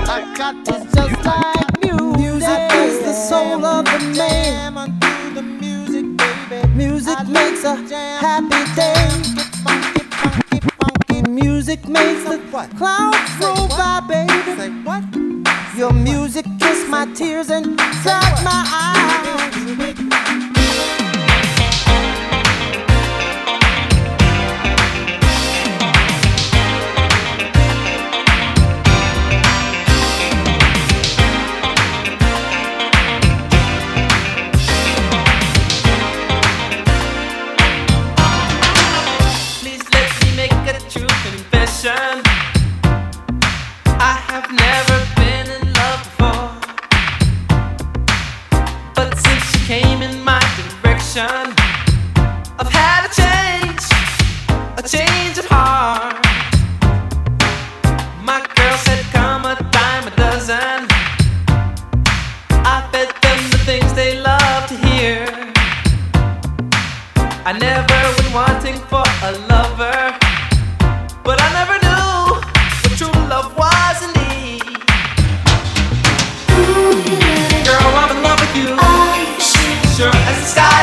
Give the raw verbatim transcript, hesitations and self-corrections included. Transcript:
It's just like music. Music is the soul of the man. Music makes a happy day. Music makes the clouds roll by, baby. Your music kissed my tears and dried my eyes. I have never been in love before, but since you came in my direction, I've had a change, a change of heart. My girl said come a dime a dozen. I fed them the things they love to hear. I never went wanting for a lover, but I never knew what true love was indeed. Girl, I'm in love with you, sure as the sky.